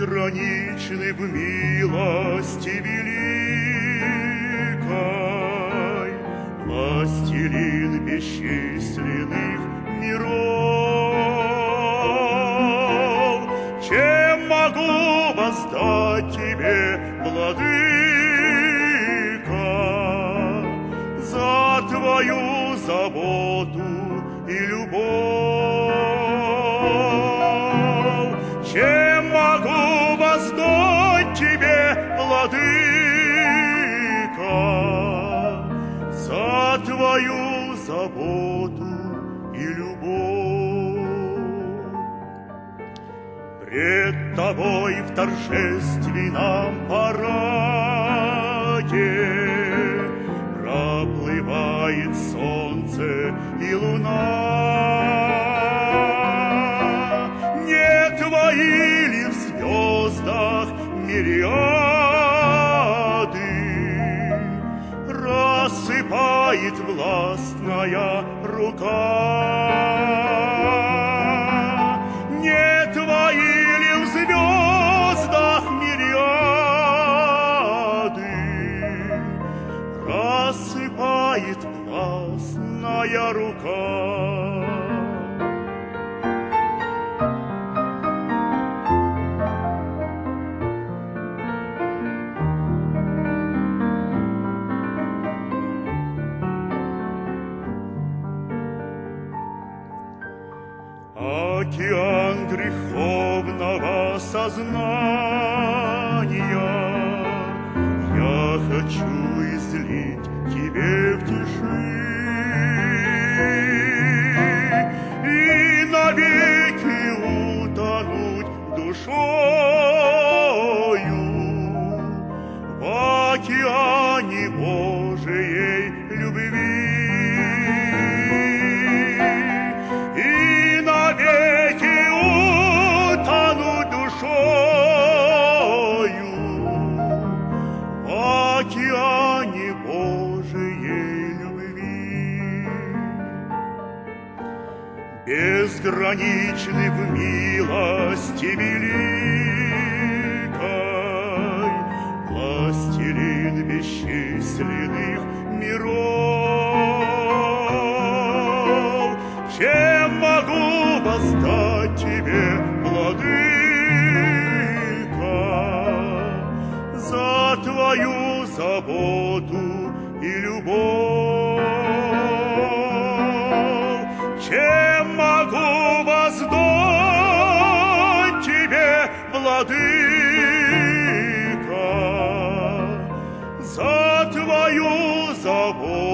безграничны в милости великой, властелин бесчисленных миров. Чем могу воздать тебе, владыка, за твою заботу и любовь? Чем могу воздать тебе, владыка, за твою заботу и любовь? Пред тобой в торжественном параде проплывает солнце и луна. Не твои ли в звездах мириады рассыпает властная рука? Не твои ли в звездах мириады рассыпает властная рука? Океан греховного сознания я хочу излить тебе в тиши и навеки утонуть душою в океане Божией любви. Навеки утонуть душою в океане Божией любви. Безграничны в милости великой, властелин бесчисленных миров. Чем могу воздать тебе, владыка, за твою заботу и любовь? Чем могу воздать тебе, владыка, за твою заботу